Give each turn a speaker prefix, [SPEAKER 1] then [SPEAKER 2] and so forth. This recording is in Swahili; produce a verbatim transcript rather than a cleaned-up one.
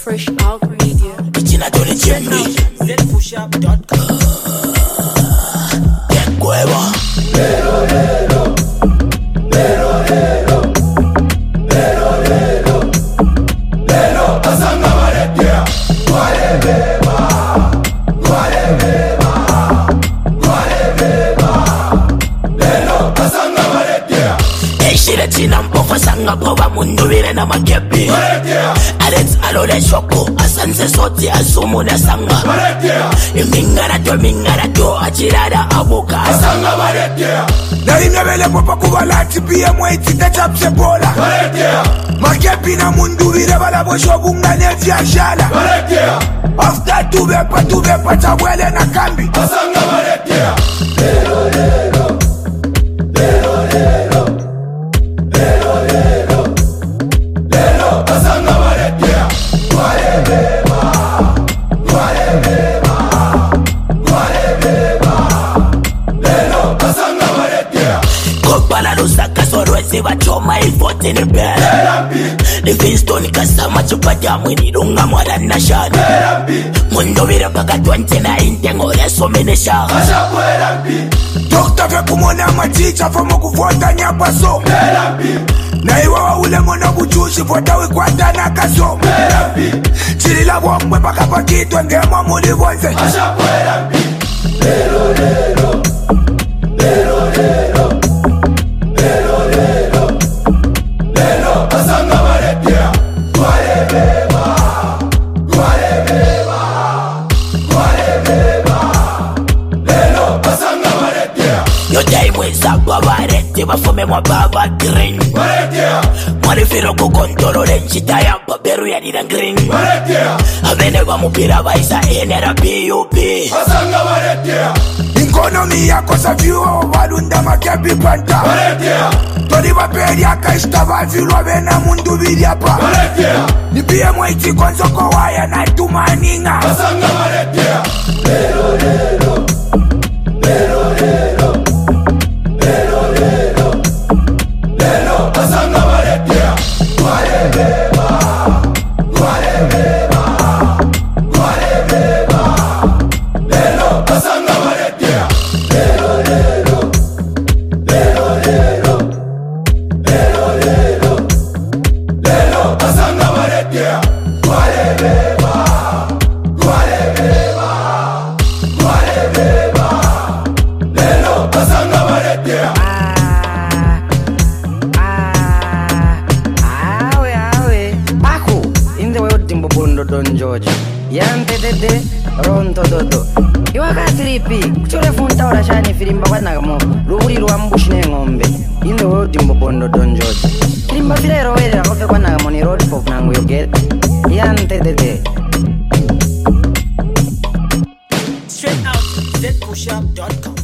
[SPEAKER 1] Fresh Out Media.
[SPEAKER 2] Pichina Tony Chimney.
[SPEAKER 3] Z push up dot com.
[SPEAKER 2] Get Cueva.
[SPEAKER 4] Lero, lero. Lero, lero. Lero, lero. Lero, asanga maletea. Wale beba. Wale beba. Wale beba. Lero, asanga maletea.
[SPEAKER 2] Eshire china mpofa sanga pova mundu vire na makepi.
[SPEAKER 4] Maletea.
[SPEAKER 2] Alex alole shoko asanse soti azumu na sanga.
[SPEAKER 4] Maletea.
[SPEAKER 2] Imingara to mingara to achirada abuka.
[SPEAKER 4] Asanga maletea.
[SPEAKER 5] Na imebele popa kubalati pia mweti tachapse bola.
[SPEAKER 4] Maletea.
[SPEAKER 5] Makepi na mundu vire bala bosho bunga nevya shala.
[SPEAKER 4] Maletea.
[SPEAKER 5] After tuvepa tuvepa tabwele na kambi.
[SPEAKER 4] Asanga maletea. Lero, lero. Lero, lero. Lero, lero. Lero, asanga maletea. Wale beba. Wale beba. Wale beba. Lero, asanga maletea.
[SPEAKER 2] Kopala lusaka sorwezi wachoma ilfote ni bela.
[SPEAKER 4] Therapy.
[SPEAKER 2] Ni Finston kasama chupata mwini lunga mwada na shani.
[SPEAKER 4] Therapy.
[SPEAKER 2] Mundo vire paka twenty na intengo reso menesha.
[SPEAKER 4] Ashapu therapy.
[SPEAKER 5] Dokta fe kumona maticha fomo kufota nyapaso.
[SPEAKER 4] Therapy.
[SPEAKER 5] Na iwa ule mwana buchushi fota wikwata na kaso.
[SPEAKER 4] Therapy.
[SPEAKER 5] Chilila wangwe paka pakitwe ngema muli vonze.
[SPEAKER 4] Ashapu therapy. Lero, lero. Lero, lero. Lero, lero. Lero, asanga maletea. Wale beba. Wale beba. Wale beba. Lero, asanga maletea.
[SPEAKER 2] Yo taimweza kwa varete wafume mwa baba green.
[SPEAKER 4] Maletea.
[SPEAKER 2] Mwarifiro kukontrole nchita ya baberu ya nina green.
[SPEAKER 4] Maletea.
[SPEAKER 2] Avene wa mupira vaisa enera P U P.
[SPEAKER 4] Asanga maletea.
[SPEAKER 5] Economy yako safiwa walunda makepi panta.
[SPEAKER 4] Maletea.
[SPEAKER 5] Toli vaperi akaishta vavilwa vena mundu viliapa.
[SPEAKER 4] Maletea.
[SPEAKER 5] Nipie mwiti konzoko waya na tumaninga.
[SPEAKER 4] Asanga maletea. Lero, lero. Lero, lero. Lero, lero. Lero, asanga maletea. Wale beba. Wale beba. Wale beba. Lero, asanga maletea. Lero, lero. Lero, lero. Lero, lero. Lero, asanga maletea. Wale beba. Wale beba. Wale beba. Lero, asanga maletea.
[SPEAKER 3] Awe awe. Aku in the way dimbo bondo don George. Yante dede ronto dodo. Iwaka tripi kuchole funta ora shani filimba kwana kamo. Luburi luambushi ne ngombe. In the way dimbo bondo don George. Filimba filero wele akofe kwana kamo ni road pop nangu yoget. Yante dede.
[SPEAKER 1] Straight out Z push up dot com.